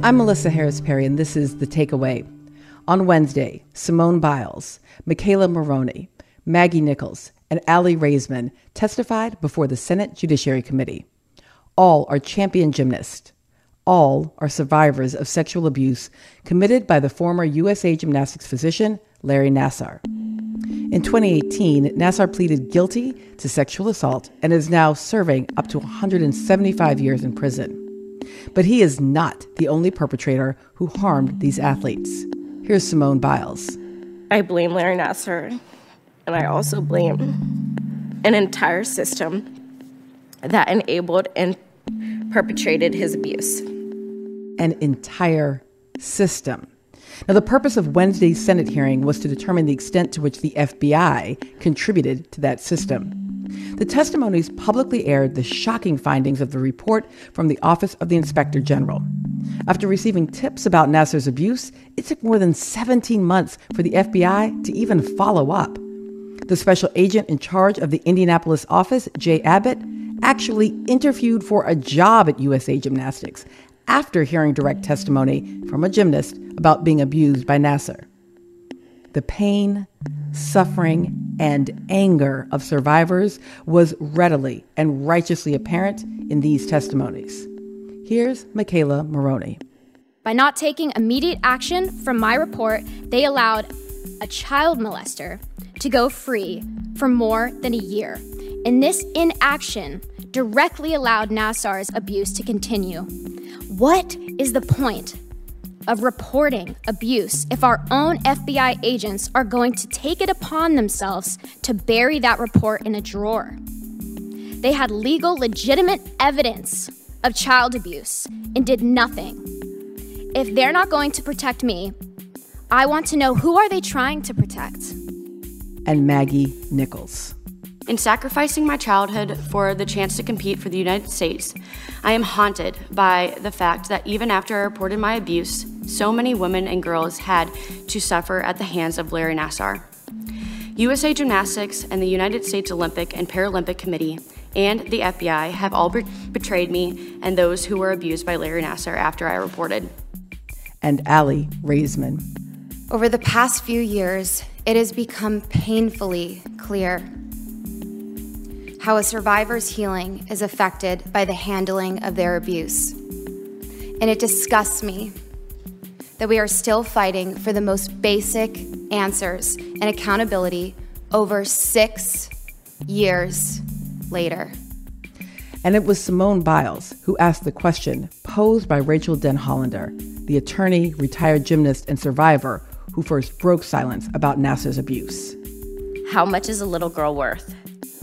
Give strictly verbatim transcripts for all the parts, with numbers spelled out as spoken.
I'm Melissa Harris Perry, and this is The Takeaway. On Wednesday, Simone Biles, Michaela Maroney, Maggie Nichols, and Aly Raisman testified before the Senate Judiciary Committee. All are champion gymnasts. All are survivors of sexual abuse committed by the former U S A Gymnastics physician, Larry Nassar. In twenty eighteen, Nassar pleaded guilty to sexual assault and is now serving up to one hundred seventy-five years in prison. But he is not the only perpetrator who harmed these athletes. Here's Simone Biles. I blame Larry Nassar, and I also blame an entire system that enabled and perpetrated his abuse. An entire system. Now, the purpose of Wednesday's Senate hearing was to determine the extent to which the F B I contributed to that system. The testimonies publicly aired the shocking findings of the report from the Office of the Inspector General. After receiving tips about Nassar's abuse, it took more than seventeen months for the F B I to even follow up. The special agent in charge of the Indianapolis office, Jay Abbott, actually interviewed for a job at U S A Gymnastics after hearing direct testimony from a gymnast about being abused by Nassar. The pain, suffering, and anger of survivors was readily and righteously apparent in these testimonies. Here's Michaela Maroney. By not taking immediate action from my report, they allowed a child molester to go free for more than a year. And this inaction directly allowed Nassar's abuse to continue. What is the point of reporting abuse if our own F B I agents are going to take it upon themselves to bury that report in a drawer? They had legal, legitimate evidence of child abuse and did nothing. If they're not going to protect me, I want to know, who are they trying to protect? And Maggie Nichols. In sacrificing my childhood for the chance to compete for the United States, I am haunted by the fact that even after I reported my abuse, so many women and girls had to suffer at the hands of Larry Nassar. U S A Gymnastics and the United States Olympic and Paralympic Committee and the F B I have all betrayed me and those who were abused by Larry Nassar after I reported. And Aly Raisman. Over the past few years, it has become painfully clear how a survivor's healing is affected by the handling of their abuse. And it disgusts me that we are still fighting for the most basic answers and accountability over six years later. And it was Simone Biles who asked the question posed by Rachel Denhollander, the attorney, retired gymnast, and survivor who first broke silence about Nassar's abuse. How much is a little girl worth?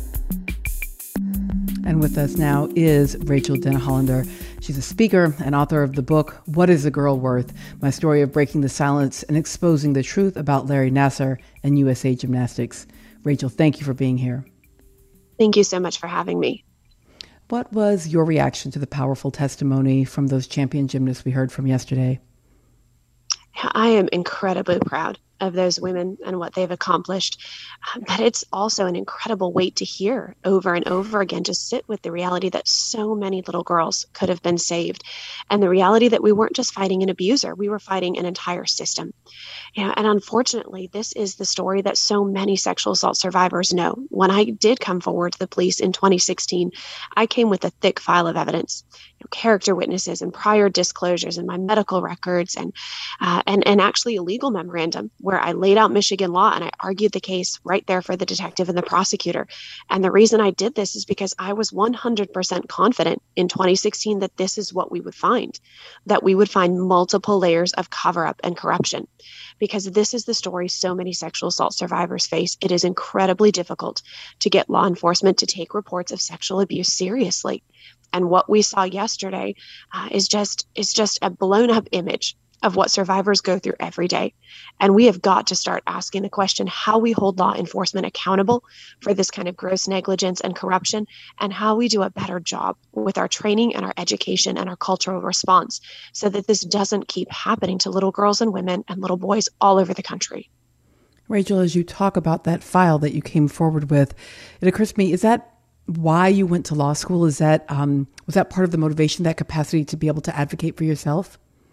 And with us now is Rachel Denhollander. She's a speaker and author of the book, What is a Girl Worth? My Story of Breaking the Silence and Exposing the Truth About Larry Nassar and U S A Gymnastics. Rachel, thank you for being here. Thank you so much for having me. What was your reaction to the powerful testimony from those champion gymnasts we heard from yesterday? I am incredibly proud of those women and what they've accomplished. But it's also an incredible weight to hear over and over again, to sit with the reality that so many little girls could have been saved. And the reality that we weren't just fighting an abuser, we were fighting an entire system. Yeah, and unfortunately, this is the story that so many sexual assault survivors know. When I did come forward to the police in twenty sixteen, I came with a thick file of evidence, you know, character witnesses and prior disclosures and my medical records and, uh, and, and actually a legal memorandum where I laid out Michigan law and I argued the case right there for the detective and the prosecutor. And the reason I did this is because I was one hundred percent confident in twenty sixteen that this is what we would find, that we would find multiple layers of cover-up and corruption. Because this is the story so many sexual assault survivors face. It is incredibly difficult to get law enforcement to take reports of sexual abuse seriously. And what we saw yesterday uh, is just is just a blown up image of what survivors go through every day. And we have got to start asking the question how we hold law enforcement accountable for this kind of gross negligence and corruption, and how we do a better job with our training and our education and our cultural response so that this doesn't keep happening to little girls and women and little boys all over the country. Rachel, as you talk about that file that you came forward with, it occurs to me, is that why you went to law school? Is that um, was that part of the motivation, that capacity to be able to advocate for yourself?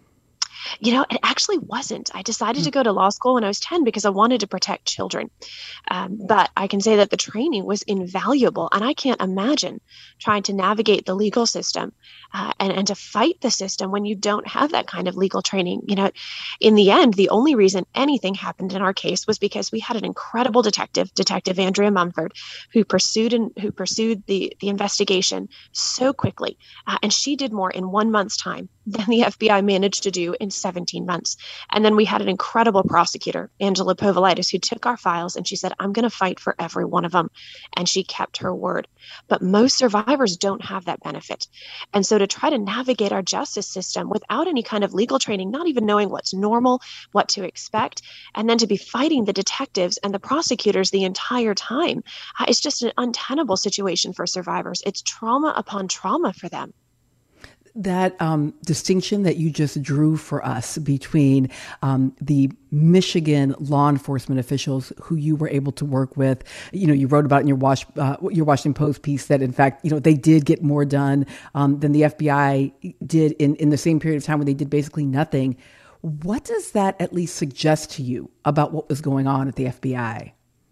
You know, it actually wasn't. I decided to go to law school when I was ten because I wanted to protect children. Um, but I can say that the training was invaluable. And I can't imagine trying to navigate the legal system uh, and, and to fight the system when you don't have that kind of legal training. You know, in the end, the only reason anything happened in our case was because we had an incredible detective, Detective Andrea Mumford, who pursued and who pursued the, the investigation so quickly. Uh, and she did more in one month's time than the F B I managed to do in seventeen months. And then we had an incredible prosecutor, Angela Povolitis, who took our files and she said, I'm going to fight for every one of them. And she kept her word. But most survivors don't have that benefit. And so to try to navigate our justice system without any kind of legal training, not even knowing what's normal, what to expect, and then to be fighting the detectives and the prosecutors the entire time, uh, it's just an untenable situation for survivors. It's trauma upon trauma for them. That um, distinction that you just drew for us between um, the Michigan law enforcement officials who you were able to work with, you know, you wrote about in your, Wash, uh, your Washington Post piece that, in fact, you know, they did get more done um, than the F B I did in, in the same period of time when they did basically nothing. What does that at least suggest to you about what was going on at the F B I?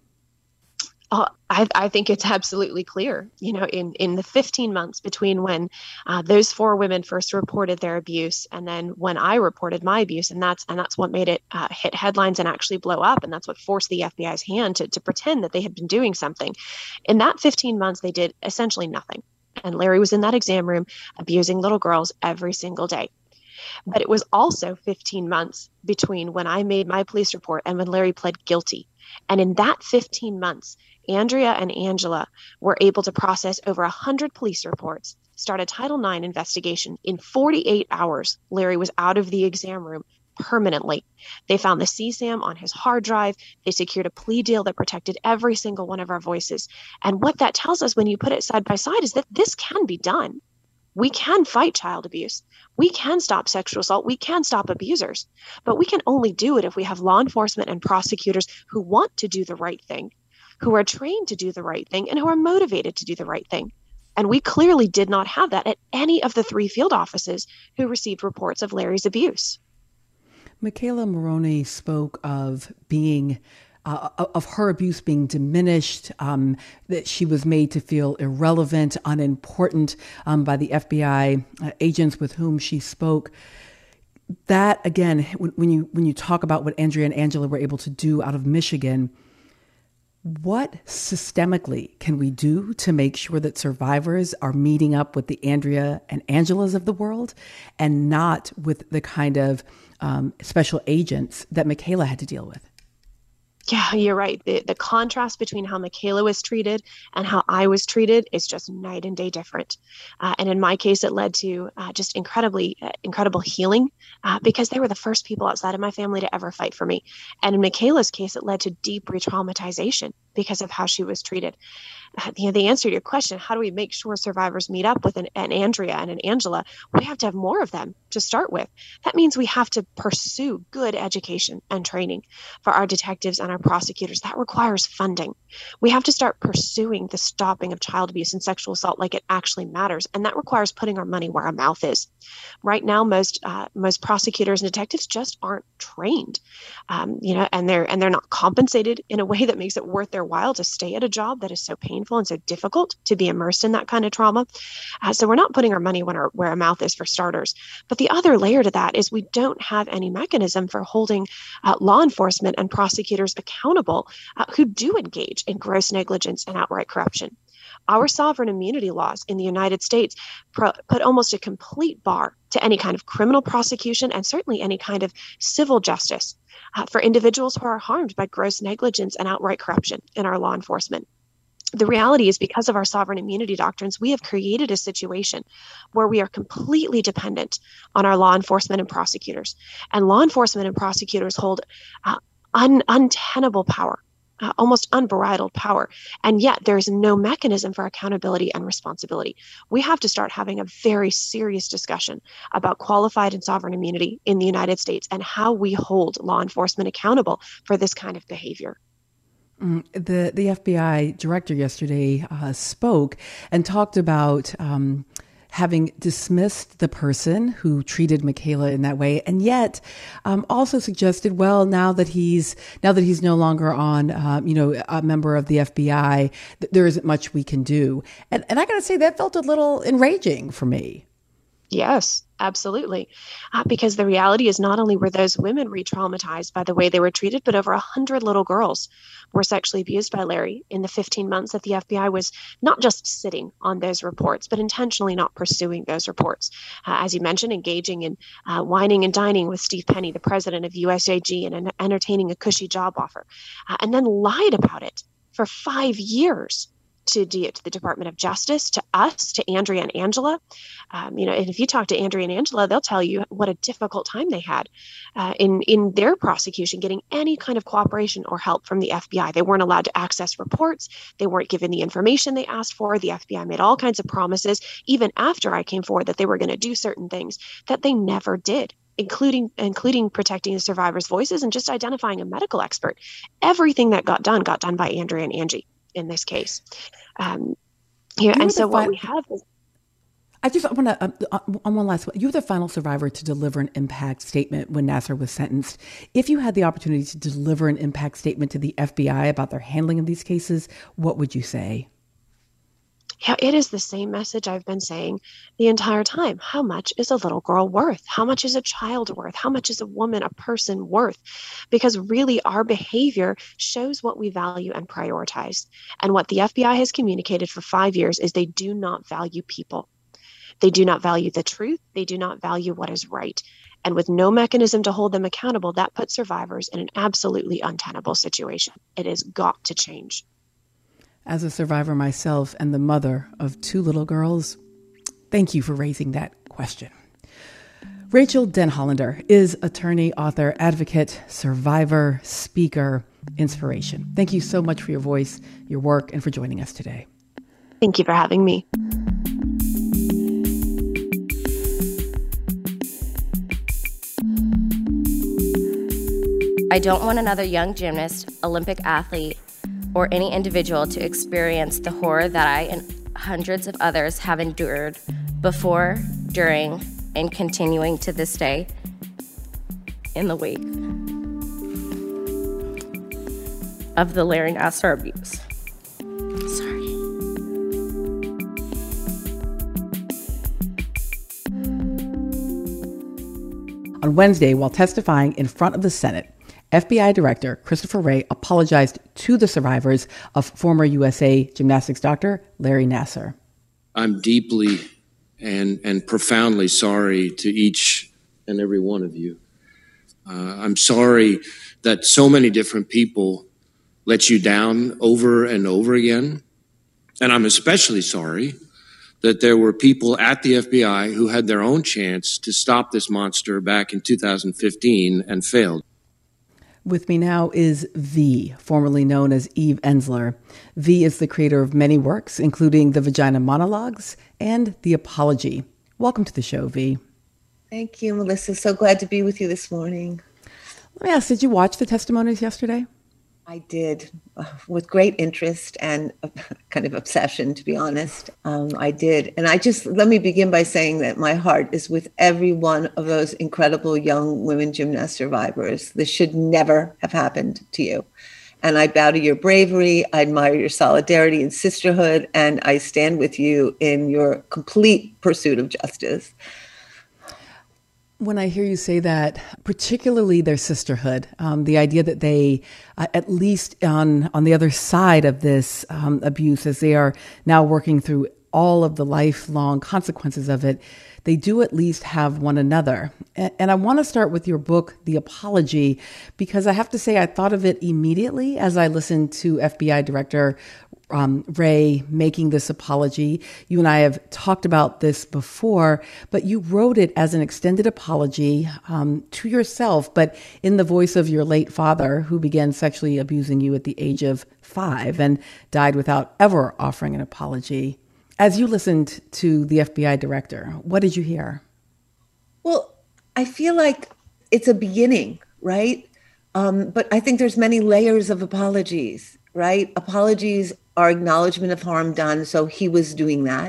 Uh, I, I think it's absolutely clear, you know, in, in the fifteen months between when uh, those four women first reported their abuse and then when I reported my abuse, and that's and that's what made it uh, hit headlines and actually blow up. And that's what forced the F B I's hand to, to pretend that they had been doing something. In that fifteen months, they did essentially nothing. And Larry was in that exam room abusing little girls every single day. But it was also fifteen months between when I made my police report and when Larry pled guilty. And in that fifteen months, Andrea and Angela were able to process over one hundred police reports, start a Title nine investigation. In forty-eight hours, Larry was out of the exam room permanently. They found the C SAM on his hard drive. They secured a plea deal that protected every single one of our voices. And what that tells us when you put it side by side is that this can be done. We can fight child abuse. We can stop sexual assault. We can stop abusers. But we can only do it if we have law enforcement and prosecutors who want to do the right thing, who are trained to do the right thing, and who are motivated to do the right thing. And we clearly did not have that at any of the three field offices who received reports of Larry's abuse. Michaela Moroney spoke of being Uh, of her abuse being diminished, um, that she was made to feel irrelevant, unimportant um, by the F B I uh, agents with whom she spoke. That, again, when, when you when you talk about what Andrea and Angela were able to do out of Michigan, what systemically can we do to make sure that survivors are meeting up with the Andrea and Angelas of the world and not with the kind of um, special agents that Michaela had to deal with? Yeah, you're right. The the contrast between how Michaela was treated and how I was treated is just night and day different. Uh, and in my case, it led to uh, just incredibly, uh, incredible healing uh, because they were the first people outside of my family to ever fight for me. And in Michaela's case, it led to deep re-traumatization because of how she was treated. Uh, you know, the answer to your question, how do we make sure survivors meet up with an, an Andrea and an Angela? We have to have more of them to start with. That means we have to pursue good education and training for our detectives and our prosecutors. That requires funding. We have to start pursuing the stopping of child abuse and sexual assault like it actually matters. And that requires putting our money where our mouth is. Right now, most uh, most prosecutors and detectives just aren't trained, um, you know, and they're and they're not compensated in a way that makes it worth their while to stay at a job that is so painful and so difficult to be immersed in that kind of trauma. Uh, so we're not putting our money where our, where our mouth is, for starters. But the other layer to that is we don't have any mechanism for holding uh, law enforcement and prosecutors accountable uh, who do engage in gross negligence and outright corruption. Our sovereign immunity laws in the United States pro- put almost a complete bar to any kind of criminal prosecution and certainly any kind of civil justice uh, for individuals who are harmed by gross negligence and outright corruption in our law enforcement. The reality is, because of our sovereign immunity doctrines, we have created a situation where we are completely dependent on our law enforcement and prosecutors. And law enforcement and prosecutors hold uh, un- untenable power. Uh, almost unbridled power. And yet there is no mechanism for accountability and responsibility. We have to start having a very serious discussion about qualified and sovereign immunity in the United States and how we hold law enforcement accountable for this kind of behavior. Mm, the the F B I director yesterday uh, spoke and talked about um, having dismissed the person who treated Michaela in that way, and yet um, also suggested, well, now that he's now that he's no longer on, um, you know, a member of the F B I, th- there isn't much we can do. And, and I got to say, that felt a little enraging for me. Yes, absolutely. Uh, because the reality is not only were those women re-traumatized by the way they were treated, but over a hundred little girls were sexually abused by Larry in the fifteen months that the F B I was not just sitting on those reports, but intentionally not pursuing those reports. Uh, as you mentioned, engaging in uh, whining and dining with Steve Penny, the president of U S A G, and en- entertaining a cushy job offer, uh, and then lied about it for five years. To, D- to the Department of Justice, to us, to Andrea and Angela. Um, you know, and if you talk to Andrea and Angela, they'll tell you what a difficult time they had uh, in, in their prosecution, getting any kind of cooperation or help from the F B I. They weren't allowed to access reports. They weren't given the information they asked for. The F B I made all kinds of promises, even after I came forward, that they were going to do certain things that they never did. Including including protecting the survivors' voices and just identifying a medical expert. Everything that got done got done by Andrea and Angie in this case. Um, yeah, and so what we have is. I just want to, uh, on one last one, you were the final survivor to deliver an impact statement when Nassar was sentenced. If you had the opportunity to deliver an impact statement to the F B I about their handling of these cases, what would you say? Yeah, it is the same message I've been saying the entire time. How much is a little girl worth? How much is a child worth? How much is a woman, a person worth? Because really our behavior shows what we value and prioritize. And what the F B I has communicated for five years is they do not value people. They do not value the truth. They do not value what is right. And with no mechanism to hold them accountable, that puts survivors in an absolutely untenable situation. It has got to change. As a survivor myself and the mother of two little girls, thank you for raising that question. Rachel Denhollander is attorney, author, advocate, survivor, speaker, inspiration. Thank you so much for your voice, your work, and for joining us today. Thank you for having me. I don't want another young gymnast, Olympic athlete, or any individual to experience the horror that I and hundreds of others have endured before, during, and continuing to this day in the wake of the Larry Nassar abuse. Sorry. On Wednesday, while testifying in front of the Senate, F B I Director Christopher Wray apologized to the survivors of former U S A gymnastics doctor Larry Nassar. I'm deeply and, and profoundly sorry to each and every one of you. Uh, I'm sorry that so many different people let you down over and over again. And I'm especially sorry that there were people at the F B I who had their own chance to stop this monster back in two thousand fifteen and failed. With me now is V, formerly known as Eve Ensler. V is the creator of many works, including The Vagina Monologues and The Apology. Welcome to the show, V. Thank you, Melissa. So glad to be with you this morning. Let me ask, did you watch the testimonies yesterday? I did, uh, with great interest and uh, kind of obsession, to be honest. Um, I did. And I just, let me begin by saying that my heart is with every one of those incredible young women gymnast survivors. This should never have happened to you. And I bow to your bravery. I admire your solidarity and sisterhood. And I stand with you in your complete pursuit of justice. When I hear you say that, particularly their sisterhood, um, the idea that they, uh, at least on on the other side of this um, abuse, as they are now working through all of the lifelong consequences of it, they do at least have one another. And, and I want to start with your book, The Apology, because I have to say I thought of it immediately as I listened to F B I Director Um, Wray making this apology. You and I have talked about this before, but you wrote it as an extended apology um, to yourself, but in the voice of your late father, who began sexually abusing you at the age of five and died without ever offering an apology. As you listened to the F B I director, what did you hear? Well, I feel like it's a beginning, right? Um, but I think there's many layers of apologies, right? Apologies are acknowledgement of harm done, so he was doing that.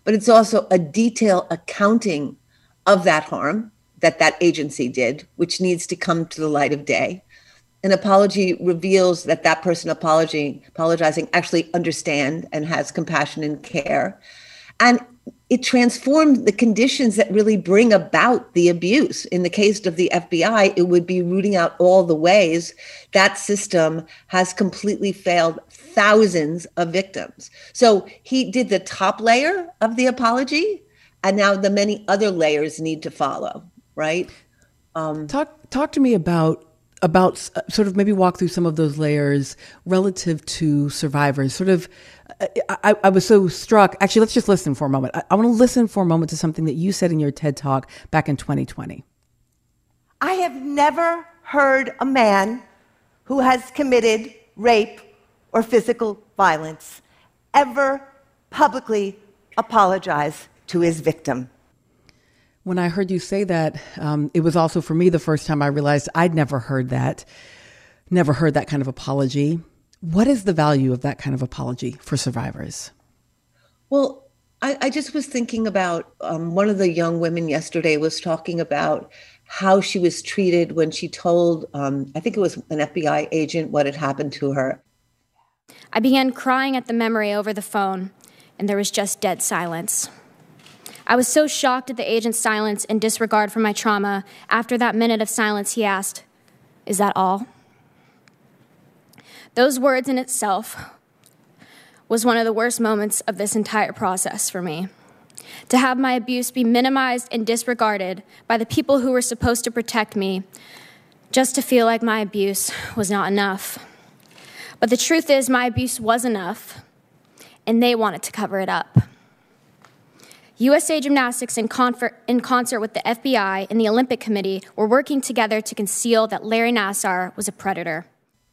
but it's also a detailed accounting of that harm that that agency did, which needs to come to the light of day. An apology reveals that that person apology, apologizing actually understands and has compassion and care. And it transformed the conditions that really bring about the abuse. In the case of the F B I, it would be rooting out all the ways that system has completely failed thousands of victims. So he did the top layer of the apology, and now the many other layers need to follow, right? Um, talk talk to me about about sort of maybe walk through some of those layers relative to survivors. Sort of, I, I was so struck. Actually, let's just listen for a moment. I, I want to listen for a moment to something that you said in your TED Talk back in twenty twenty. I have never heard a man who has committed rape or physical violence ever publicly apologize to his victim. When I heard you say that, um, it was also for me the first time I realized I'd never heard that, never heard that kind of apology. What is the value of that kind of apology for survivors? Well, I, I just was thinking about um, one of the young women yesterday was talking about how she was treated when she told, um, I think it was an F B I agent, what had happened to her. I began crying at the memory over the phone, and there was just dead silence. I was so shocked at the agent's silence and disregard for my trauma. After that minute of silence, he asked, "Is that all?" Those words in itself was one of the worst moments of this entire process for me. To have my abuse be minimized and disregarded by the people who were supposed to protect me, just to feel like my abuse was not enough. But the truth is, my abuse was enough, and they wanted to cover it up. U S A Gymnastics, in, confer- in concert with the F B I and the Olympic Committee, were working together to conceal that Larry Nassar was a predator.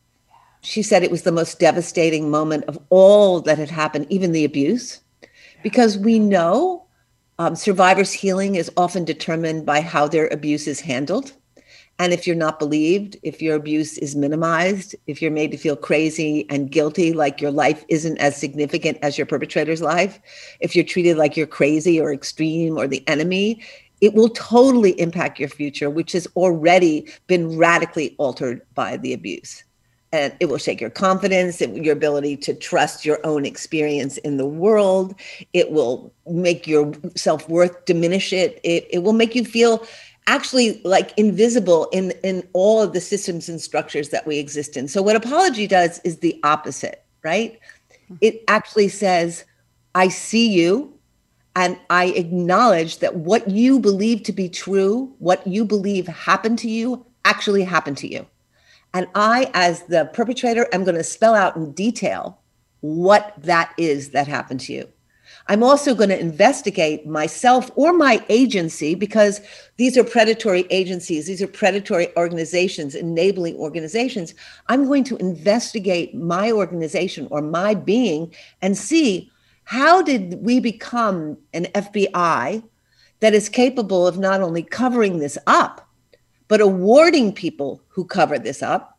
She said it was the most devastating moment of all that had happened, even the abuse, because we know um, survivors' healing is often determined by how their abuse is handled. And if you're not believed, if your abuse is minimized, if you're made to feel crazy and guilty, like your life isn't as significant as your perpetrator's life, if you're treated like you're crazy or extreme or the enemy, it will totally impact your future, which has already been radically altered by the abuse. And it will shake your confidence, it, your ability to trust your own experience in the world. It will make your self-worth diminish it. It, it will make you feel actually like invisible in, in all of the systems and structures that we exist in. So what apology does is the opposite, right? It actually says, I see you and I acknowledge that what you believe to be true, what you believe happened to you, actually happened to you. And I, as the perpetrator, am going to spell out in detail what that is that happened to you. I'm also going to investigate myself or my agency, because these are predatory agencies. These are predatory organizations, enabling organizations. I'm going to investigate my organization or my being and see, how did we become an F B I that is capable of not only covering this up, but awarding people who cover this up,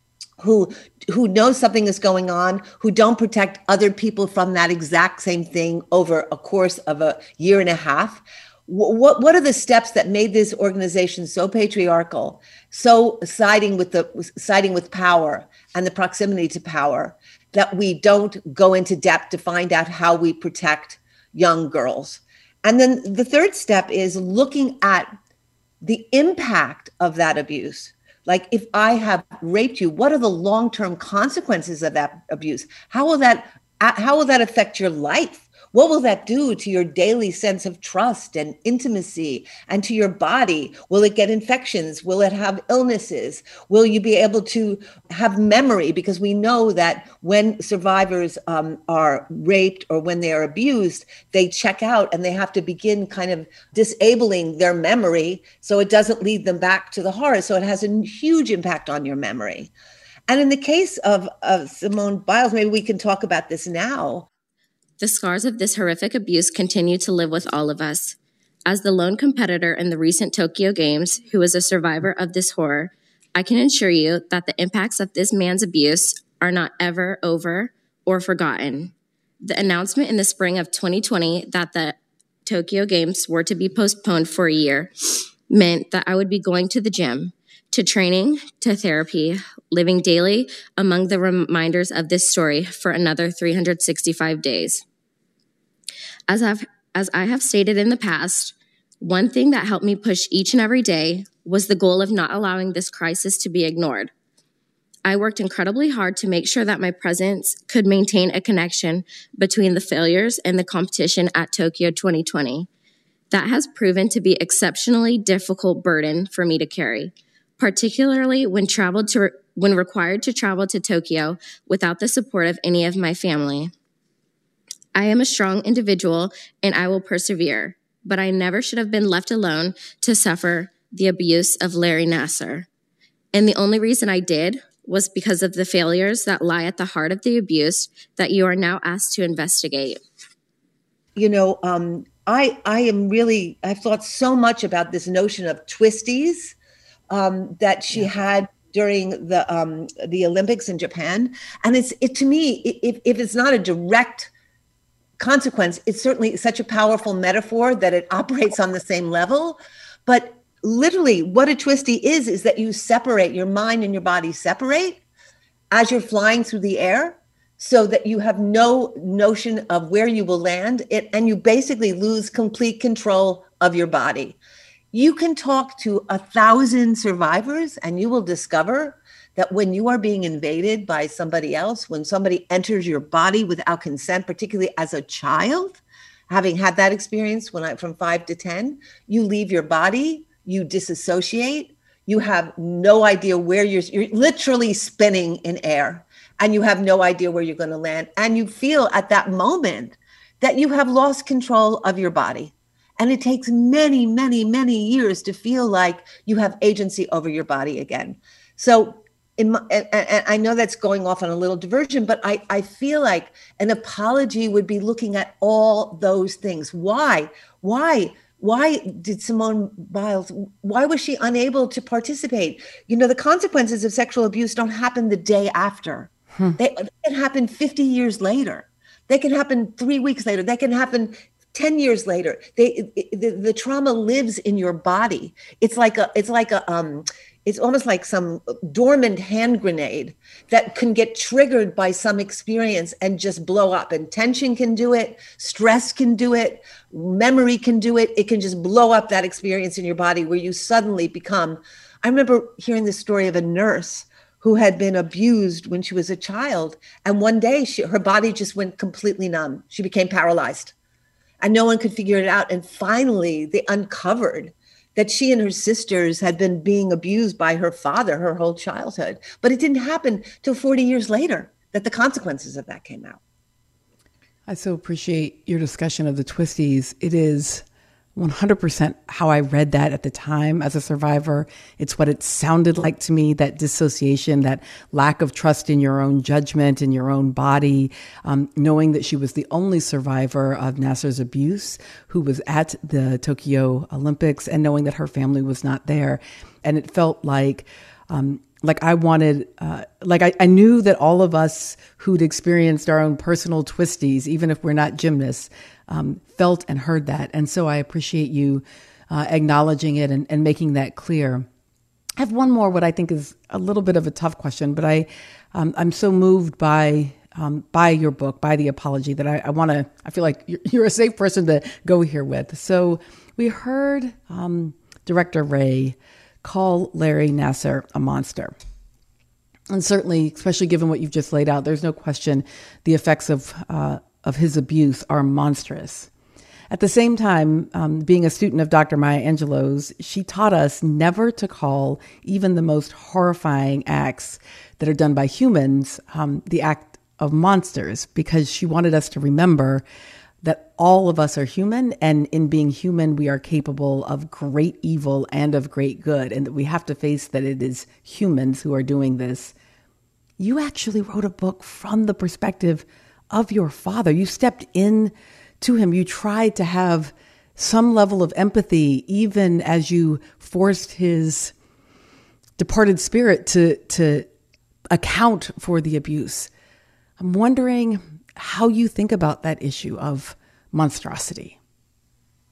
who who know something is going on, who don't protect other people from that exact same thing over a course of a year and a half? What what are the steps that made this organization so patriarchal, so siding with the siding with power and the proximity to power, that we don't go into depth to find out how we protect young girls? And then the third step is looking at the impact of that abuse. Like, if I have raped you, what are the long-term consequences of that abuse? How will that, how will that affect your life? What will that do to your daily sense of trust and intimacy and to your body? Will it get infections? Will it have illnesses? Will you be able to have memory? Because we know that when survivors um, are raped or when they are abused, they check out and they have to begin kind of disabling their memory so it doesn't lead them back to the horror. So it has a huge impact on your memory. And in the case of, of Simone Biles, maybe we can talk about this now. The scars of this horrific abuse continue to live with all of us. As the lone competitor in the recent Tokyo Games who is a survivor of this horror, I can assure you that the impacts of this man's abuse are not ever over or forgotten. The announcement in the spring of twenty twenty that the Tokyo Games were to be postponed for a year meant that I would be going to the gym, to training, to therapy, living daily among the reminders of this story for another three hundred sixty-five days. As I've, as I have stated in the past, one thing that helped me push each and every day was the goal of not allowing this crisis to be ignored. I worked incredibly hard to make sure that my presence could maintain a connection between the failures and the competition at Tokyo twenty twenty. That has proven to be an exceptionally difficult burden for me to carry, particularly when traveled to when required to travel to Tokyo without the support of any of my family. I am a strong individual and I will persevere, but I never should have been left alone to suffer the abuse of Larry Nassar. And the only reason I did was because of the failures that lie at the heart of the abuse that you are now asked to investigate. You know, um, I I am really, I've thought so much about this notion of twisties um, that she yeah. had during the um, the Olympics in Japan. And it's it to me, if, if it's not a direct consequence, it's certainly such a powerful metaphor that it operates on the same level. But literally what a twisty is, is that you separate, your mind and your body separate as you're flying through the air so that you have no notion of where you will land it, and you basically lose complete control of your body. You can talk to a thousand survivors and you will discover that when you are being invaded by somebody else, when somebody enters your body without consent, particularly as a child, having had that experience when I from five to ten, you leave your body, you disassociate, you have no idea where you're, you're literally spinning in air, and you have no idea where you're going to land. And you feel at that moment that you have lost control of your body. And it takes many, many, many years to feel like you have agency over your body again. So in my, and, and I know that's going off on a little diversion, but I, I feel like an apology would be looking at all those things. Why? Why? Why did Simone Biles, why was she unable to participate? You know, the consequences of sexual abuse don't happen the day after. Hmm. They, they can happen fifty years later. They can happen three weeks later. They can happen ten years later. They, it, the, the trauma lives in your body. It's like a, it's like a, um, it's almost like some dormant hand grenade that can get triggered by some experience and just blow up. And tension can do it. Stress can do it. Memory can do it. It can just blow up that experience in your body where you suddenly become. I remember hearing the story of a nurse who had been abused when she was a child. And one day she, her body just went completely numb. She became paralyzed and no one could figure it out. And finally they uncovered that she and her sisters had been being abused by her father her whole childhood. But it didn't happen till forty years later that the consequences of that came out. I so appreciate your discussion of the twisties. It is one hundred percent how I read that at the time as a survivor. It's what it sounded like to me, that dissociation, that lack of trust in your own judgment, in your own body, um, knowing that she was the only survivor of Nassar's abuse who was at the Tokyo Olympics, and knowing that her family was not there. And it felt like, um, like I wanted, uh, like I, I knew that all of us who'd experienced our own personal twisties, even if we're not gymnasts, um, felt and heard that. And so I appreciate you uh, acknowledging it and, and making that clear. I have one more, what I think is a little bit of a tough question, but I, um, I'm so moved by um, by your book, by the apology, that I, I want to, I feel like you're, you're a safe person to go here with. So we heard um, Director Wray call Larry Nassar a monster. And certainly, especially given what you've just laid out, there's no question the effects of uh, of his abuse are monstrous. At the same time, um, being a student of Doctor Maya Angelou's, she taught us never to call even the most horrifying acts that are done by humans um, the act of monsters, because she wanted us to remember that all of us are human, and in being human, we are capable of great evil and of great good, and that we have to face that it is humans who are doing this. You actually wrote a book from the perspective of your father. You stepped in to him. You tried to have some level of empathy, even as you forced his departed spirit to, to account for the abuse. I'm wondering how you think about that issue of monstrosity.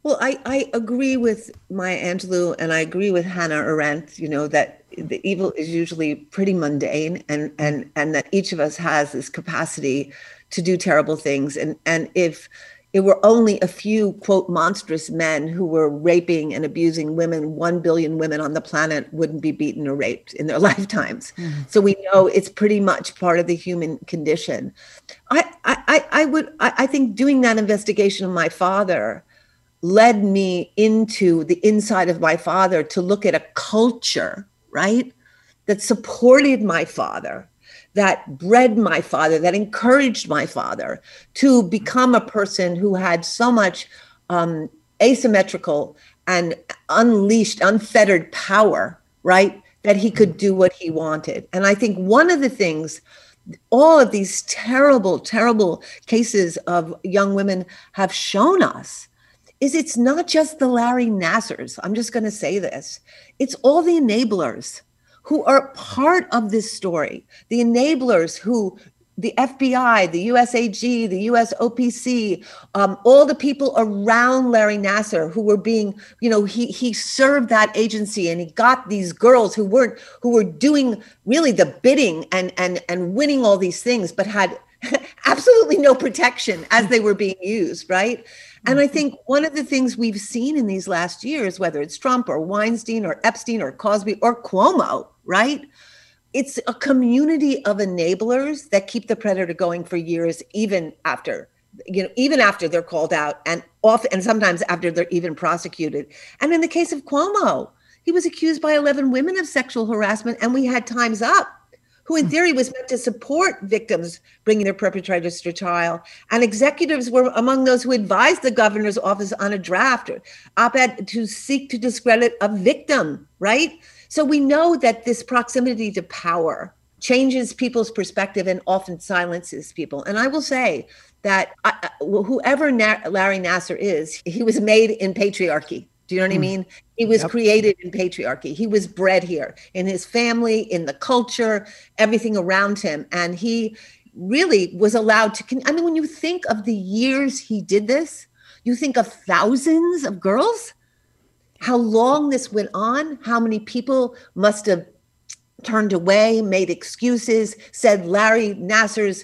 Well, I, I agree with Maya Angelou, and I agree with Hannah Arendt, you know, that the evil is usually pretty mundane, and, and, and that each of us has this capacity to do terrible things. And, and if it were only a few, quote, monstrous men who were raping and abusing women, one billion women on the planet wouldn't be beaten or raped in their lifetimes. Mm-hmm. So we know it's pretty much part of the human condition. I, I, I would, I, I think doing that investigation of my father led me into the inside of my father to look at a culture, right, that supported my father, that bred my father, that encouraged my father to become a person who had so much um, asymmetrical and unleashed, unfettered power, right, that he could do what he wanted. And I think one of the things all of these terrible, terrible cases of young women have shown us is it's not just the Larry Nassars. I'm just going to say this. It's all the enablers who are part of this story. The enablers who, the F B I, the U S A G, the U S O P C, um, all the people around Larry Nassar who were being, you know, he he served that agency, and he got these girls who weren't, who were doing really the bidding and and and winning all these things, but had absolutely no protection as they were being used, right? And I think one of the things we've seen in these last years, whether it's Trump or Weinstein or Epstein or Cosby or Cuomo, right? It's a community of enablers that keep the predator going for years, even after, you know, even after they're called out, and often, and sometimes after they're even prosecuted. And in the case of Cuomo, he was accused by eleven women of sexual harassment, and we had Time's Up, who in theory was meant to support victims bringing their perpetrators to trial. And executives were among those who advised the governor's office on a draft op-ed to seek to discredit a victim, right? So we know that this proximity to power changes people's perspective and often silences people. And I will say that I, whoever Na- Larry Nassar is, he was made in patriarchy. Do you know what mm. I mean? He was yep. created in patriarchy. He was bred here in his family, in the culture, everything around him. And he really was allowed to, con- I mean, when you think of the years he did this, you think of thousands of girls, how long this went on, how many people must have turned away, made excuses, said Larry Nassar's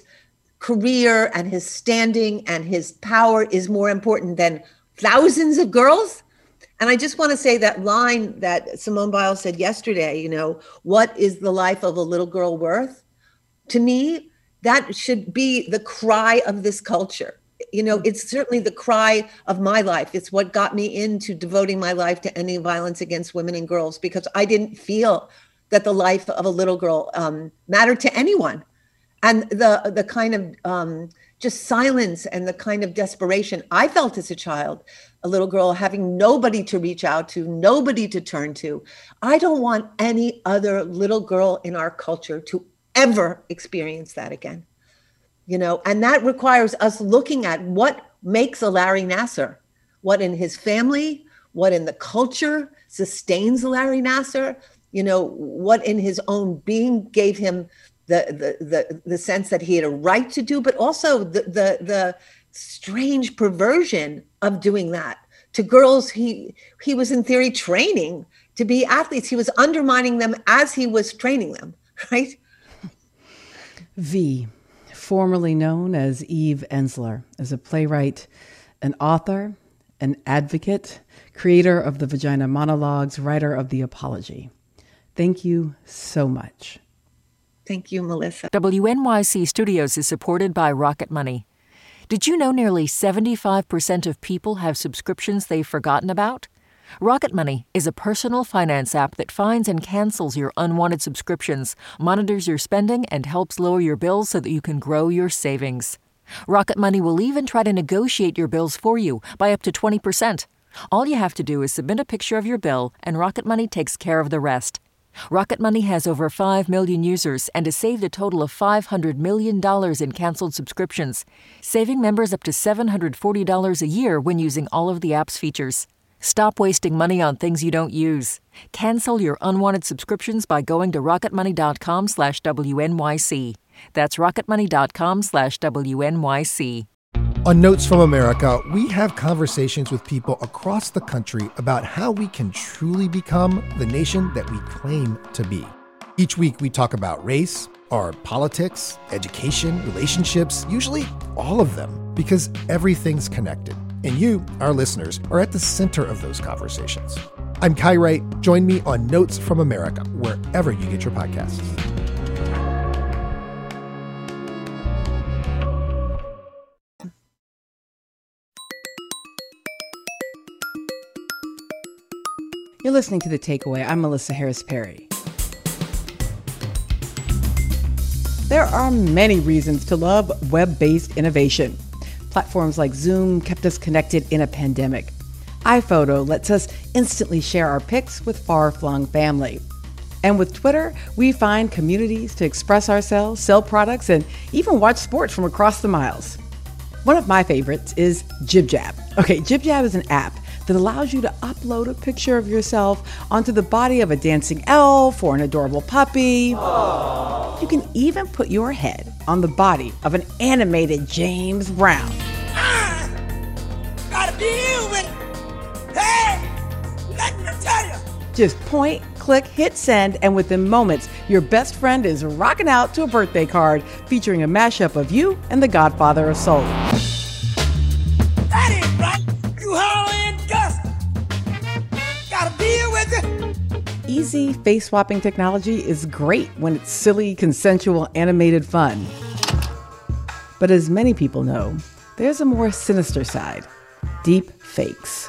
career and his standing and his power is more important than thousands of girls. And I just want to say that line that Simone Biles said yesterday, you know, what is the life of a little girl worth? To me, that should be the cry of this culture. You know, it's certainly the cry of my life. It's what got me into devoting my life to ending violence against women and girls, because I didn't feel that the life of a little girl um, mattered to anyone. And the the kind of um, just silence and the kind of desperation I felt as a child, a little girl having nobody to reach out to, nobody to turn to. I don't want any other little girl in our culture to ever experience that again. You know, and that requires us looking at what makes a Larry Nassar, what in his family, what in the culture sustains Larry Nassar, you know, what in his own being gave him the the the, the sense that he had a right to do, but also the, the the strange perversion of doing that to girls he he was in theory training to be athletes. He was undermining them as he was training them, right? V, formerly known as Eve Ensler, is a playwright, an author, an advocate, creator of the Vagina Monologues, writer of The Apology. Thank you so much. Thank you, Melissa. W N Y C Studios is supported by Rocket Money. Did you know nearly seventy-five percent of people have subscriptions they've forgotten about? Rocket Money is a personal finance app that finds and cancels your unwanted subscriptions, monitors your spending, and helps lower your bills so that you can grow your savings. Rocket Money will even try to negotiate your bills for you by up to twenty percent. All you have to do is submit a picture of your bill, and Rocket Money takes care of the rest. Rocket Money has over five million users and has saved a total of five hundred million dollars in canceled subscriptions, saving members up to seven hundred forty dollars a year when using all of the app's features. Stop wasting money on things you don't use. Cancel your unwanted subscriptions by going to rocketmoney.com slash WNYC. That's rocketmoney.com slash WNYC. On Notes from America, we have conversations with people across the country about how we can truly become the nation that we claim to be. Each week, we talk about race, our politics, education, relationships, usually all of them, because everything's connected. And you, our listeners, are at the center of those conversations. I'm Kai Wright. Join me on Notes from America, wherever you get your podcasts. You're listening to The Takeaway. I'm Melissa Harris Perry. There are many reasons to love web-based innovation. Platforms like Zoom kept us connected in a pandemic. iPhoto lets us instantly share our pics with far-flung family. And with Twitter, we find communities to express ourselves, sell products, and even watch sports from across the miles. One of my favorites is JibJab. Okay, JibJab is an app that allows you to upload a picture of yourself onto the body of a dancing elf or an adorable puppy. Aww. You can even put your head on the body of an animated James Brown. I gotta deal with it. Hey, let me tell you. Just point, click, hit send, and within moments, your best friend is rocking out to a birthday card featuring a mashup of you and the Godfather of Soul. That ain't right. You holler and dust. Gotta deal with it. Easy face swapping technology is great when it's silly, consensual, animated fun. But as many people know, there's a more sinister side: deep fakes.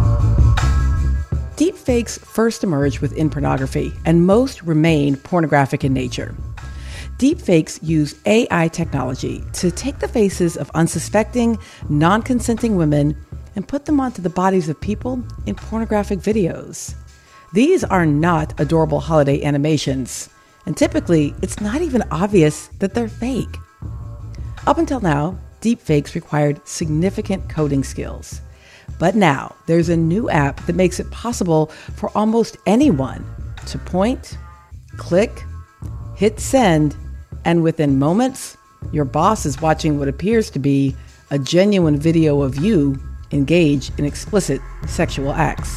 Deep fakes first emerged within pornography, and most remain pornographic in nature. Deep fakes use A I technology to take the faces of unsuspecting, non-consenting women and put them onto the bodies of people in pornographic videos. These are not adorable holiday animations, and typically it's not even obvious that they're fake. Up until now, deep fakes required significant coding skills. But now there's a new app that makes it possible for almost anyone to point, click, hit send, and within moments, your boss is watching what appears to be a genuine video of you engaged in explicit sexual acts.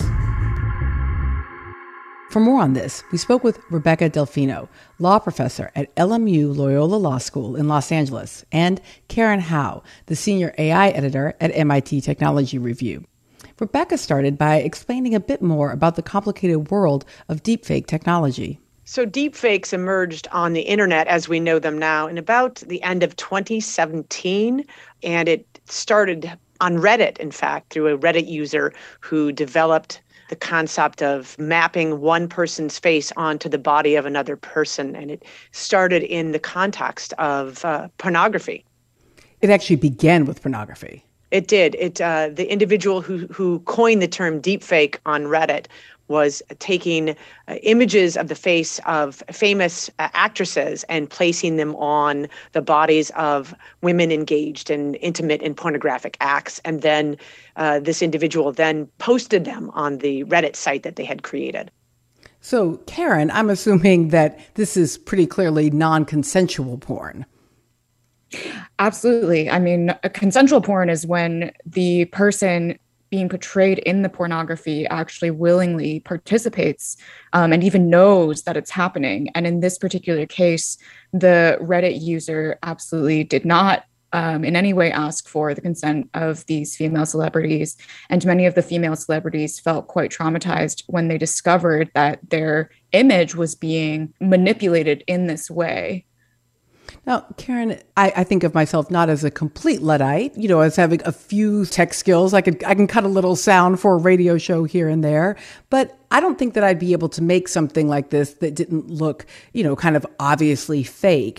For more on this, we spoke with Rebecca Delfino, law professor at L M U Loyola Law School in Los Angeles, and Karen Hao, the senior A I editor at M I T Technology Review. Rebecca started by explaining a bit more about the complicated world of deepfake technology. So deepfakes emerged on the internet as we know them now in about the end of twenty seventeen, and it started on Reddit, in fact, through a Reddit user who developed the concept of mapping one person's face onto the body of another person. And it started in the context of uh, pornography. It actually began with pornography. It did. It uh, the individual who, who coined the term deepfake on Reddit was taking uh, images of the face of famous uh, actresses and placing them on the bodies of women engaged in intimate and pornographic acts. And then uh, this individual then posted them on the Reddit site that they had created. So, Karen, I'm assuming that this is pretty clearly non-consensual porn. Absolutely. I mean, a consensual porn is when the person being portrayed in the pornography actually willingly participates um, and even knows that it's happening. And in this particular case, the Reddit user absolutely did not um, in any way ask for the consent of these female celebrities. And many of the female celebrities felt quite traumatized when they discovered that their image was being manipulated in this way. Now, Karen, I, I think of myself not as a complete Luddite, you know, as having a few tech skills. I could I can cut a little sound for a radio show here and there, but I don't think that I'd be able to make something like this that didn't look, you know, kind of obviously fake.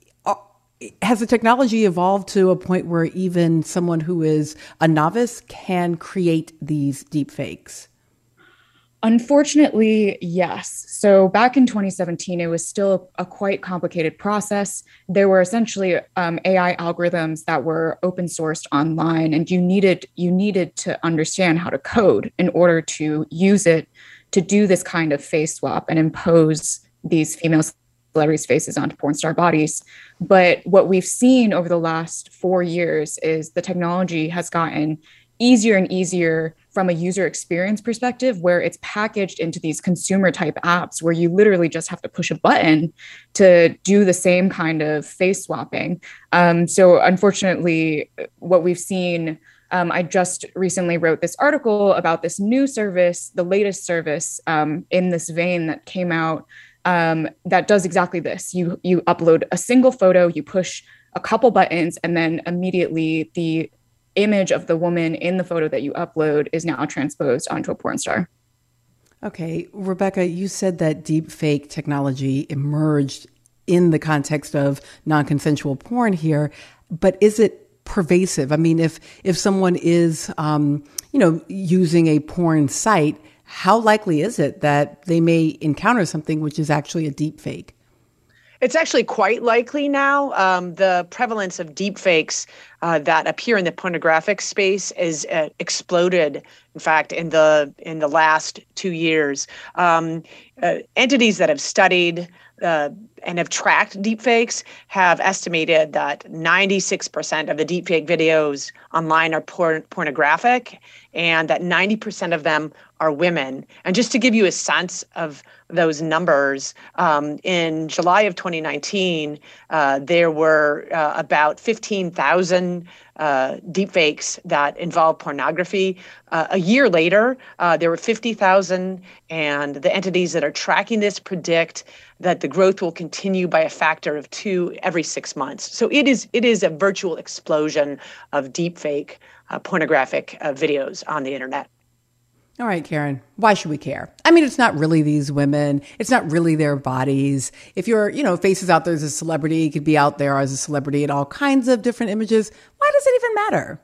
Has the technology evolved to a point where even someone who is a novice can create these deep fakes? Unfortunately, yes. So back in twenty seventeen, it was still a quite complicated process. There were essentially um, A I algorithms that were open sourced online, and you needed you needed to understand how to code in order to use it to do this kind of face swap and impose these female celebrities' faces onto porn star bodies. But what we've seen over the last four years is the technology has gotten easier and easier from a user experience perspective, where it's packaged into these consumer type apps where you literally just have to push a button to do the same kind of face swapping. Um, so unfortunately, what we've seen, um, I just recently wrote this article about this new service, the latest service um, in this vein that came out um, that does exactly this. You, you upload a single photo, you push a couple buttons, and then immediately the image of the woman in the photo that you upload is now transposed onto a porn star. Okay, Rebecca, you said that deep fake technology emerged in the context of non-consensual porn here, but is it pervasive? I mean, if if someone is, um, you know, using a porn site, how likely is it that they may encounter something which is actually a deep fake? It's actually quite likely now. Um, the prevalence of deepfakes uh, that appear in the pornographic space is uh, exploded. In fact, in the in the last two years, um, uh, entities that have studied uh, and have tracked deepfakes have estimated that ninety-six percent of the deepfake videos online are porn- pornographic, and that ninety percent of them are women. And just to give you a sense of those numbers, um, in July of twenty nineteen, uh, there were uh, about fifteen thousand uh, deepfakes that involved pornography. Uh, a year later, uh, there were fifty thousand, and the entities that are tracking this predict that the growth will continue by a factor of two every six months. So it is it is a virtual explosion of deepfake uh, pornographic uh, videos on the internet. All right, Karen, why should we care? I mean, it's not really these women. It's not really their bodies. If your, you know, face is out there as a celebrity, you could be out there as a celebrity in all kinds of different images. Why does it even matter?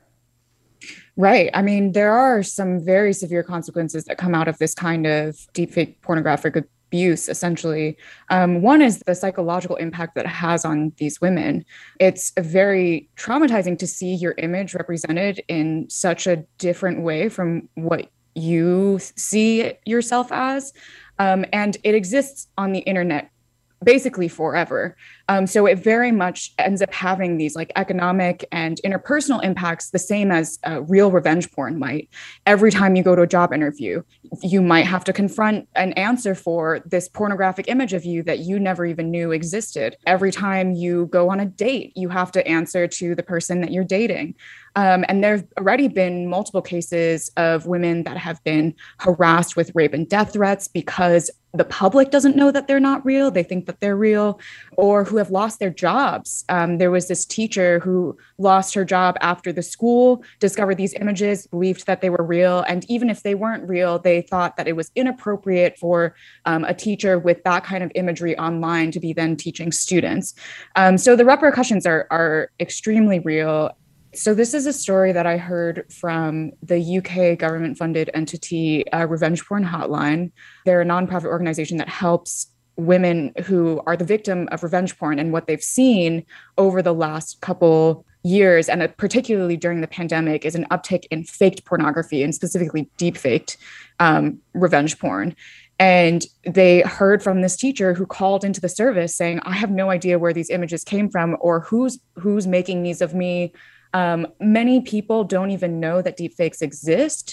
Right. I mean, there are some very severe consequences that come out of this kind of deepfake pornographic abuse, essentially. Um, one is the psychological impact that it has on these women. It's very traumatizing to see your image represented in such a different way from what you see yourself as. Um, and it exists on the internet basically forever. Um, so it very much ends up having these like economic and interpersonal impacts, the same as uh, real revenge porn might. Every time you go to a job interview, you might have to confront and answer for this pornographic image of you that you never even knew existed. Every time you go on a date, you have to answer to the person that you're dating. Um, and there have already been multiple cases of women that have been harassed with rape and death threats because the public doesn't know that they're not real. They think that they're real, or who have lost their jobs. Um, there was this teacher who lost her job after the school discovered these images, believed that they were real. And even if they weren't real, they thought that it was inappropriate for um, a teacher with that kind of imagery online to be then teaching students. Um, so the repercussions are, are extremely real. So this is a story that I heard from the U K government-funded entity, uh, Revenge Porn Hotline. They're a nonprofit organization that helps women who are the victim of revenge porn, and what they've seen over the last couple years, and particularly during the pandemic, is an uptick in faked pornography, and specifically deep-faked um, revenge porn. And they heard from this teacher who called into the service saying, I have no idea where these images came from or who's who's making these of me. Um, many people don't even know that deepfakes exist.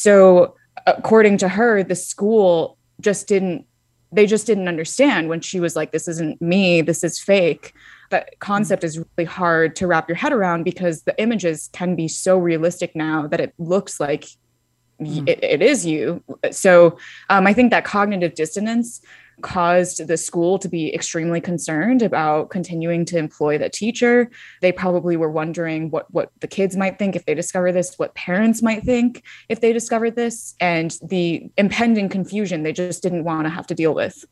So according to her, the school just didn't, they just didn't understand when she was like, this isn't me, this is fake. That concept is really hard to wrap your head around because the images can be so realistic now that it looks like mm. it, it is you. So um, I think that cognitive dissonance caused the school to be extremely concerned about continuing to employ the teacher. They probably were wondering what, what the kids might think if they discover this, what parents might think if they discovered this, and the impending confusion they just didn't want to have to deal with.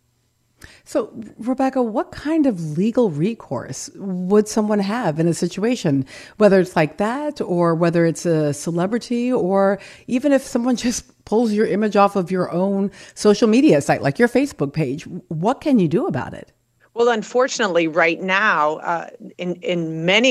So, Rebecca, what kind of legal recourse would someone have in a situation, whether it's like that, or whether it's a celebrity, or even if someone just pulls your image off of your own social media site, like your Facebook page? What can you do about it? Well, unfortunately, right now, uh, in, in many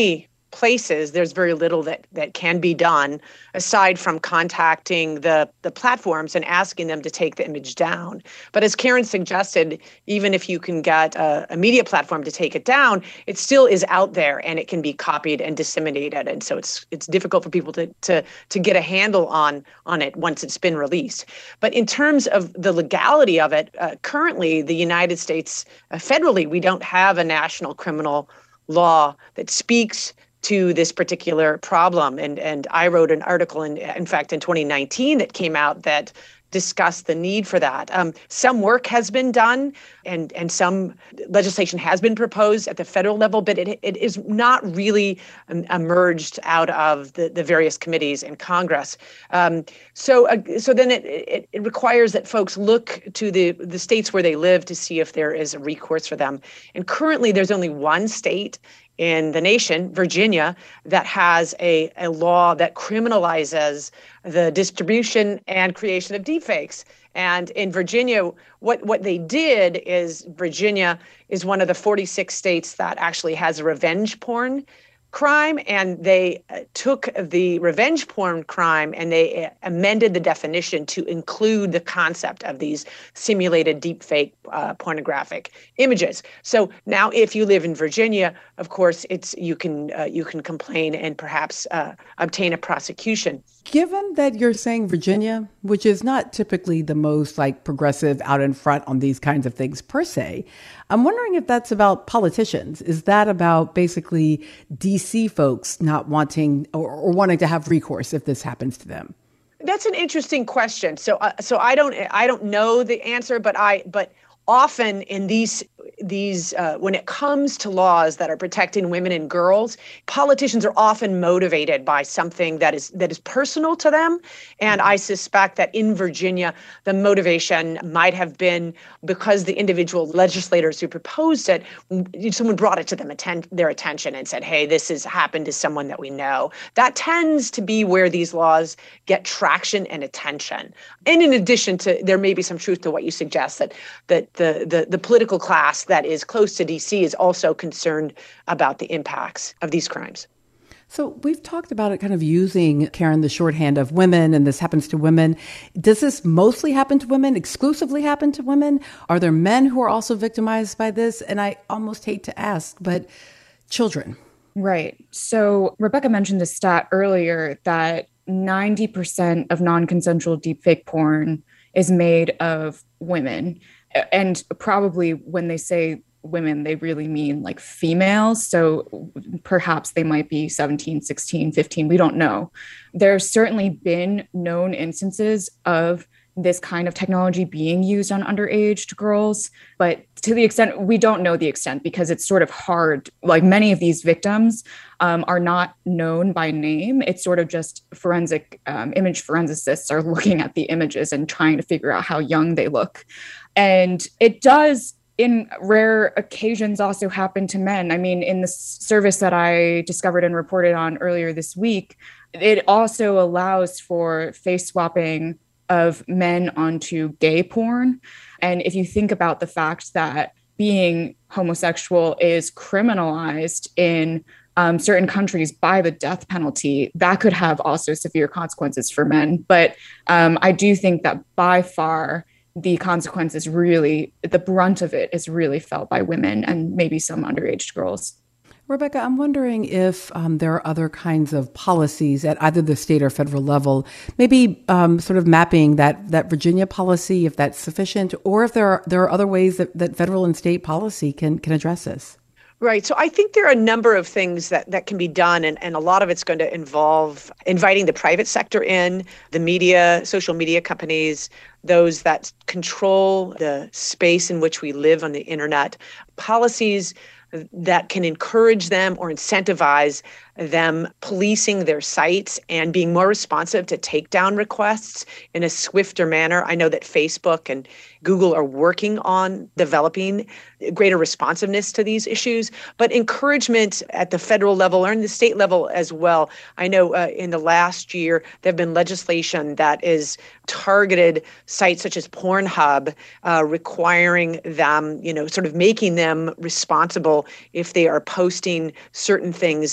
places, there's very little that, that can be done aside from contacting the, the platforms and asking them to take the image down. But as Karen suggested, even if you can get a, a media platform to take it down, it still is out there and it can be copied and disseminated. And so it's it's difficult for people to to to get a handle on, on it once it's been released. But in terms of the legality of it, uh, currently the United States, uh, federally, we don't have a national criminal law that speaks to this particular problem. And and I wrote an article, in, in fact, in twenty nineteen that came out that discussed the need for that. Um, some work has been done and, and some legislation has been proposed at the federal level, but it, it is not really um, emerged out of the, the various committees in Congress. Um, so uh, so then it, it, it requires that folks look to the, the states where they live to see if there is a recourse for them. And currently there's only one state in the nation, Virginia, that has a, a law that criminalizes the distribution and creation of deepfakes. And in Virginia, what, what they did is Virginia is one of the forty-six states that actually has a revenge porn crime, and they uh, took the revenge porn crime and they uh, amended the definition to include the concept of these simulated deepfake uh, pornographic images. So now, if you live in Virginia, of course, it's you can uh, you can complain and perhaps uh, obtain a prosecution. Given that you're saying Virginia, which is not typically the most like progressive out in front on these kinds of things per se, I'm wondering if that's about politicians. Is that about basically D C folks not wanting or, or wanting to have recourse if this happens to them? That's an interesting question. So, uh, so I don't, I don't know the answer, but I, but often in these, these, uh, when it comes to laws that are protecting women and girls, politicians are often motivated by something that is that is personal to them. And I suspect that in Virginia, the motivation might have been because the individual legislators who proposed it, someone brought it to them atten- their attention and said, "Hey, this has happened to someone that we know." That tends to be where these laws get traction and attention. And in addition to, there may be some truth to what you suggest that that the the, the political class that is close to D C is also concerned about the impacts of these crimes. So we've talked about it kind of using, Karen, the shorthand of women, and this happens to women. Does this mostly happen to women, exclusively happen to women? Are there men who are also victimized by this? And I almost hate to ask, but children. Right. So Rebecca mentioned the stat earlier that ninety percent of non-consensual deepfake porn is made of women. And probably when they say women, they really mean like females. So perhaps they might be seventeen, sixteen, fifteen. We don't know. There's certainly been known instances of this kind of technology being used on underage girls, but to the extent, we don't know the extent because it's sort of hard. Like many of these victims um, are not known by name. It's sort of just forensic um, image forensicists are looking at the images and trying to figure out how young they look. And it does, in rare occasions, also happen to men. I mean, in the service that I discovered and reported on earlier this week, it also allows for face swapping of men onto gay porn. And if you think about the fact that being homosexual is criminalized in um, certain countries by the death penalty, that could have also severe consequences for men. But um, I do think that by far, the consequences really, the brunt of it is really felt by women and maybe some underage girls. Rebecca, I'm wondering if um, there are other kinds of policies at either the state or federal level, maybe um, sort of mapping that, that Virginia policy, if that's sufficient, or if there are there are other ways that, that federal and state policy can, can address this. Right. So I think there are a number of things that, that can be done, and, and a lot of it's going to involve inviting the private sector in, the media, social media companies, those that control the space in which we live on the internet, policies that can encourage them or incentivize them policing their sites and being more responsive to takedown requests in a swifter manner. I know that Facebook and Google are working on developing greater responsiveness to these issues, but encouragement at the federal level or in the state level as well. I know uh, in the last year, there have been legislation that is targeted sites such as Pornhub, uh, requiring them, you know, sort of making them responsible if they are posting certain things that are pornographic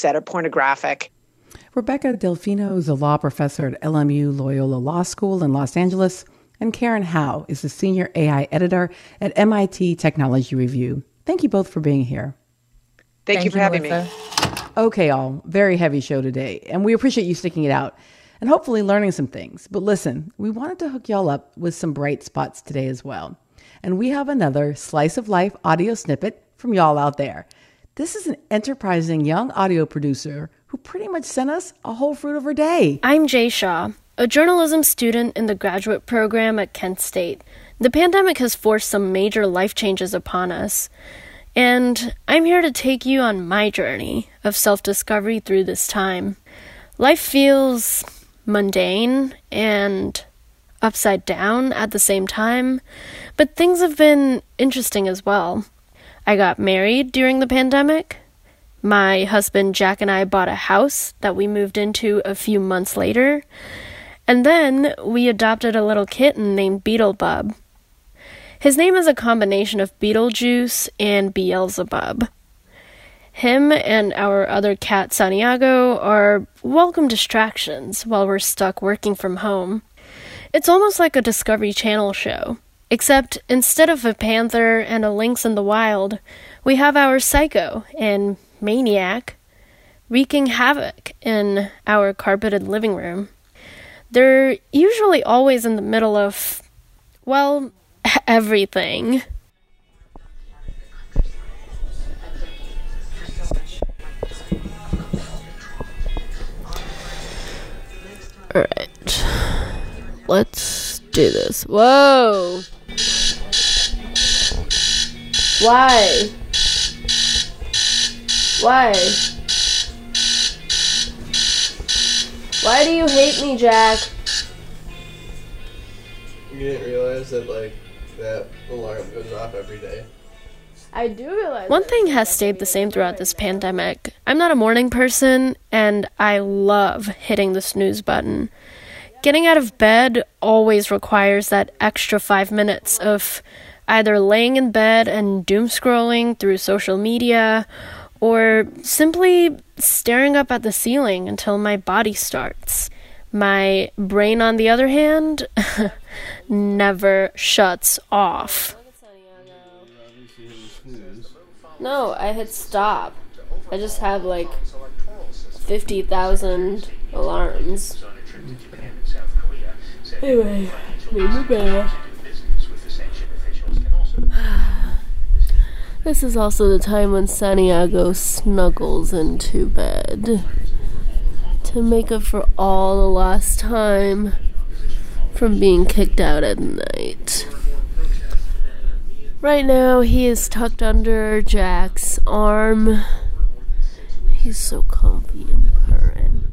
pornographic. Rebecca Delfino is a law professor at L M U Loyola Law School in Los Angeles, and Karen Howe is the senior A I editor at M I T Technology Review. Thank you both for being here. Thank, Thank you for having Melissa. me. Okay, all. Very heavy show today, and we appreciate you sticking it out and hopefully learning some things. But listen, we wanted to hook y'all up with some bright spots today as well. And we have another slice of life audio snippet from y'all out there. This is an enterprising young audio producer who pretty much sent us a whole fruit of her day. I'm Jay Shaw, a journalism student in the graduate program at Kent State. The pandemic has forced some major life changes upon us, and I'm here to take you on my journey of self-discovery through this time. Life feels mundane and upside down at the same time, but things have been interesting as well. I got married during the pandemic. My husband Jack and I bought a house that we moved into a few months later. And then we adopted a little kitten named Beetlebub. His name is a combination of Beetlejuice and Beelzebub. Him and our other cat Santiago are welcome distractions while we're stuck working from home. It's almost like a Discovery Channel show, except instead of a panther and a lynx in the wild, we have our psycho and maniac wreaking havoc in our carpeted living room. They're usually always in the middle of, well, everything. Alright. Let's do this. Whoa! Why? Why? Why do you hate me, Jack? You didn't realize that, like, that alarm goes off every day? I do realize. One thing has stayed the same throughout this pandemic. I'm not a morning person, and I love hitting the snooze button. Getting out of bed always requires that extra five minutes of either laying in bed and doom scrolling through social media, or simply staring up at the ceiling until my body starts. My brain, on the other hand, never shuts off. No, I hit stop. I just have like fifty thousand alarms. Anyway, maybe better. This is also the time when Santiago snuggles into bed to make up for all the lost time from being kicked out at night. Right now, he is tucked under Jack's arm. He's so comfy and purring.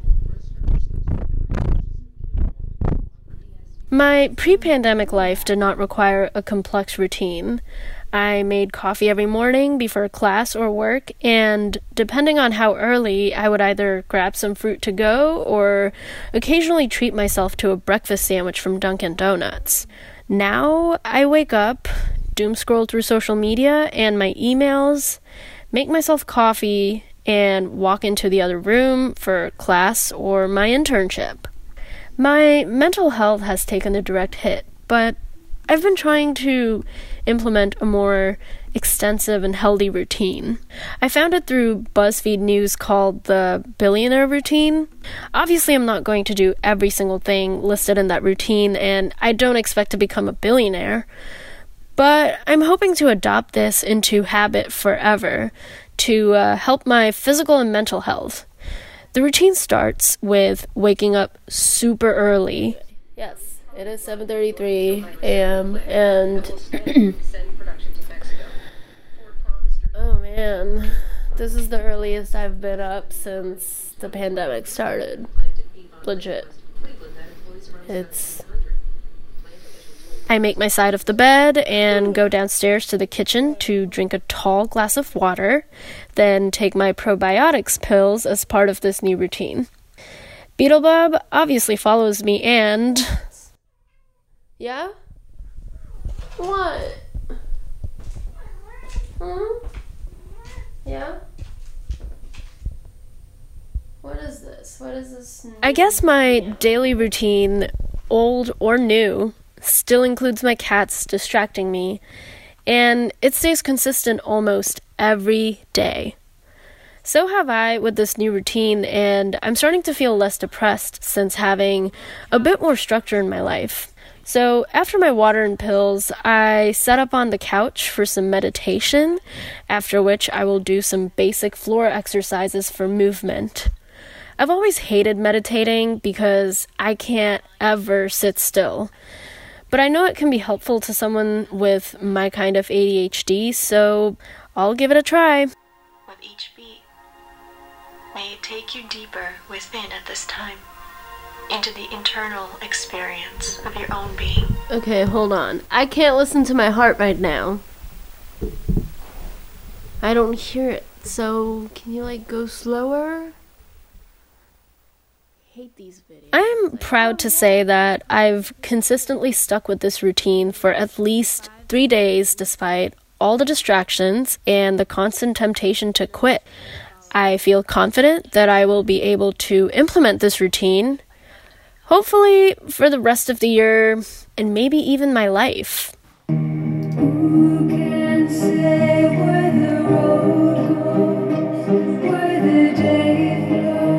My pre-pandemic life did not require a complex routine. I made coffee every morning before class or work, and depending on how early, I would either grab some fruit to go or occasionally treat myself to a breakfast sandwich from Dunkin' Donuts. Now, I wake up, doom scroll through social media and my emails, make myself coffee, and walk into the other room for class or my internship. My mental health has taken a direct hit, but I've been trying to implement a more extensive and healthy routine. I found it through BuzzFeed News called the Billionaire Routine. Obviously, I'm not going to do every single thing listed in that routine, and I don't expect to become a billionaire. But I'm hoping to adopt this into habit forever to uh, help my physical and mental health. The routine starts with waking up super early. Yes. It is seven thirty-three a.m. and oh man, this is the earliest I've been up since the pandemic started. Legit. It's I make my side of the bed and go downstairs to the kitchen to drink a tall glass of water, then take my probiotics pills as part of this new routine. Beetlebub obviously follows me and yeah? What? Hmm? Yeah? What is this? What is this? I guess my daily routine, old or new, still includes my cats distracting me, and it stays consistent almost every day. So have I with this new routine, and I'm starting to feel less depressed since having a bit more structure in my life. So after my water and pills, I set up on the couch for some meditation, after which I will do some basic floor exercises for movement. I've always hated meditating because I can't ever sit still. But I know it can be helpful to someone with my kind of A D H D, so I'll give it a try. With each beat, may it take you deeper within at this time, into the internal experience of your own being. Okay, hold on. I can't listen to my heart right now. I don't hear it, so can you, like, go slower? Hate these videos. I'm proud to say that I've consistently stuck with this routine for at least three days despite all the distractions and the constant temptation to quit. I feel confident that I will be able to implement this routine, hopefully for the rest of the year and maybe even my life. Who can say where the road goes, where the day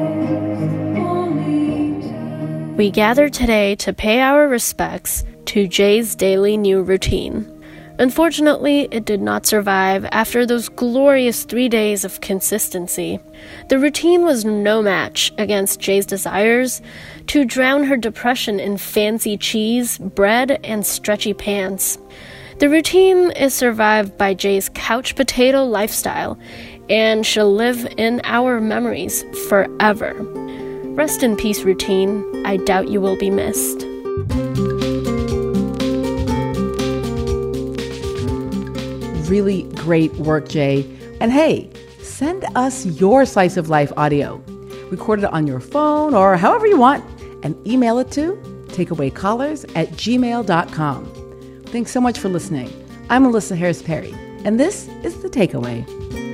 We gather today to pay our respects to Jay's daily new routine. Unfortunately, it did not survive after those glorious three days of consistency. The routine was no match against Jay's desires to drown her depression in fancy cheese, bread, and stretchy pants. The routine is survived by Jay's couch potato lifestyle and shall live in our memories forever. Rest in peace, routine. I doubt you will be missed. Really great work, Jay. And hey, send us your slice of life audio. Record it on your phone or however you want and email it to takeawaycallers at gmail dot com. Thanks so much for listening. I'm Melissa Harris Perry, and this is The Takeaway.